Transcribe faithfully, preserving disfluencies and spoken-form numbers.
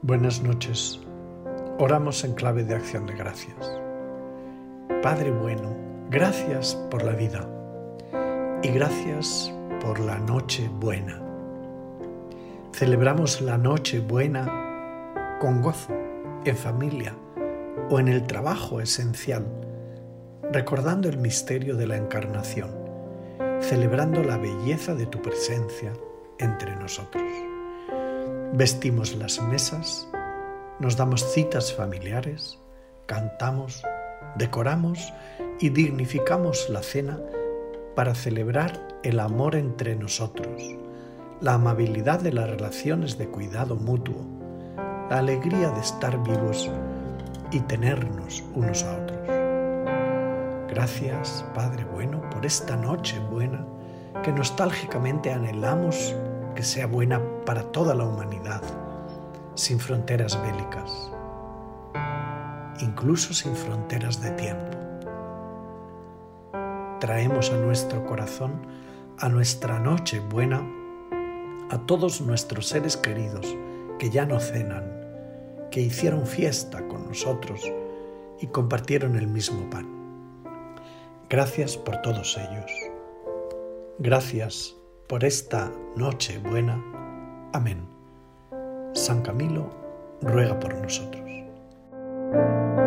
Buenas noches. Oramos en clave de acción de gracias. Padre bueno, gracias por la vida y gracias por la noche buena. Celebramos la noche buena con gozo, en familia o en el trabajo esencial, recordando el misterio de la encarnación, celebrando la belleza de tu presencia entre nosotros. Vestimos las mesas, nos damos citas familiares, cantamos, decoramos y dignificamos la cena para celebrar el amor entre nosotros, la amabilidad de las relaciones de cuidado mutuo, la alegría de estar vivos y tenernos unos a otros. Gracias, Padre bueno, por esta noche buena que nostálgicamente anhelamos que sea buena para toda la humanidad, sin fronteras bélicas, incluso sin fronteras de tiempo. Traemos a nuestro corazón, a nuestra noche buena, a todos nuestros seres queridos que ya no cenan, que hicieron fiesta con nosotros y compartieron el mismo pan. Gracias por todos ellos. Gracias por esta noche buena. Amén. San Camilo ruega por nosotros.